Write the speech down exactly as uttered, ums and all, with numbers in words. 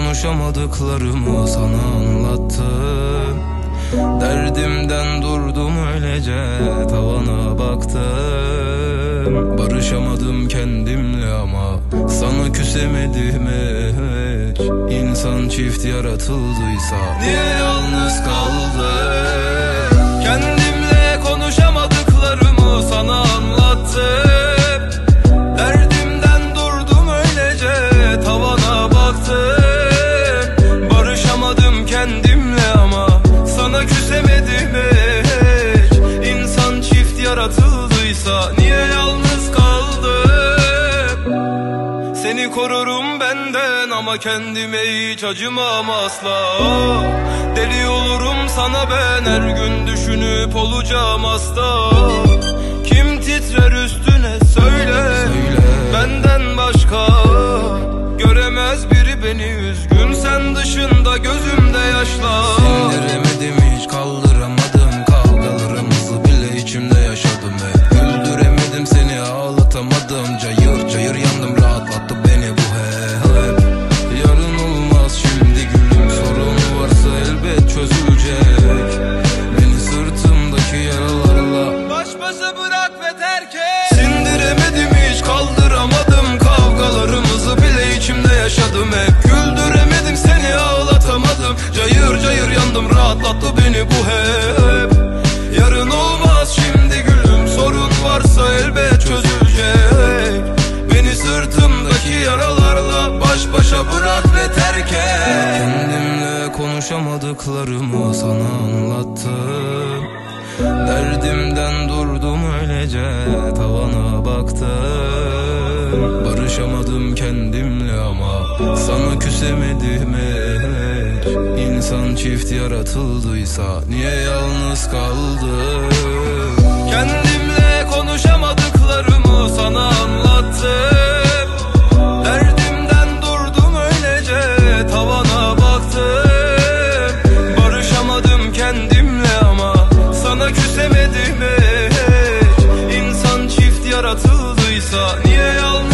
konuşamadıklarımı sana anlattım. Derdimden durdum öylece tavana baktım. Barışamadım kendimle ama sana küsemedim hiç. İnsan çift yaratıldıysa niye yalnız kaldım? Kendimle konuşamadıklarımı sana anlattım. Derdimden durdum öylece tavana baktım. Barışamadım kendimle ama sana küsemedim hiç. İnsan çift yaratıldıysa niye yalnız kaldım? Seni korurum benden ama kendime hiç acımam asla. Deli olurum sana ben, her gün düşünüp olacağım hasta. Kim titrer üstüne söyle, söyle. Benden başka göremez biri beni üzgün, sen dışında gözümde yaşlar. Sindiremedim hiç, kaldıramadım kavgalarımızı bile içimde yaşadım hep. Güldüremedim seni, ağlatamadım, cayır cayır yandım, rahatlattı beni bu hep. Yarın olmaz şimdi gülüm, sorun varsa elbet çözülecek. Beni sırtımdaki yaralarla baş başa bırak ve terk et. Sindiremedim hiç, kaldıramadım kavgalarımızı bile içimde yaşadım hep. Güldüremedim seni, ağlatamadım, cayır cayır yandım, rahatlattı beni bu hep. Yarın olmaz şimdi gülüm, sorun varsa elbet çözülecek. Beni sırtımdaki yaralarla baş başa bırak ve terk et. Kendimle konuşamadıklarımı sana anlattım. Derdimden durdum öylece tavana baktım. Barışamadım kendimle ama sana küsemedim hiç. İnsan çift yaratıldıysa niye yalnız kaldım? Kendimle konuşamadıklarımı sana anlattım. Derdimden durdum öylece tavana baktım. Barışamadım kendimle ama sana küsemedim hiç. İnsan çift yaratıldıysa niye yalnız